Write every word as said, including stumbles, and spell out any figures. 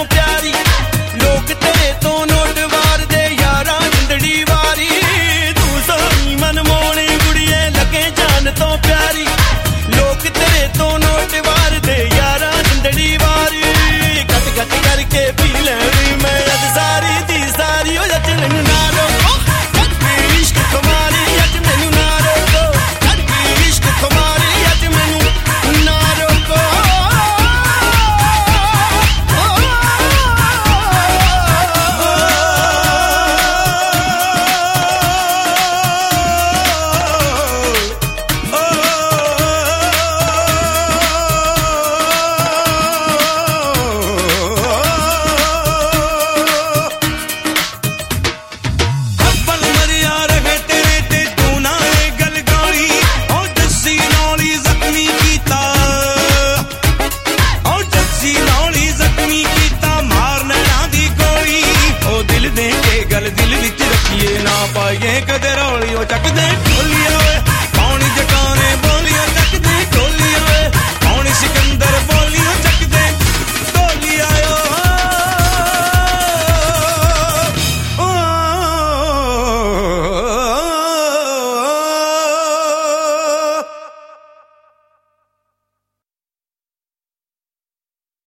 प्यारी लोग तेरे तो नोट वार दे यारा जिंदड़ी वारी तू सोनी मन मोनी गुड़िए लगे जान तो प्यारी लोग तेरे तो नोट वार दे यारा जिंदड़ी वारी कट कट करके पी लेनी मैं अज सारी दी सारी हो जच मैनू ना रोको करके इश्क तुम्हारी अज मैनू ना रोको करके इश्क तुम्हारी अज मैनू ना रोको गल दिल विच रखिए ना पाइए कदे रौली ओ चक दे ढोलिया।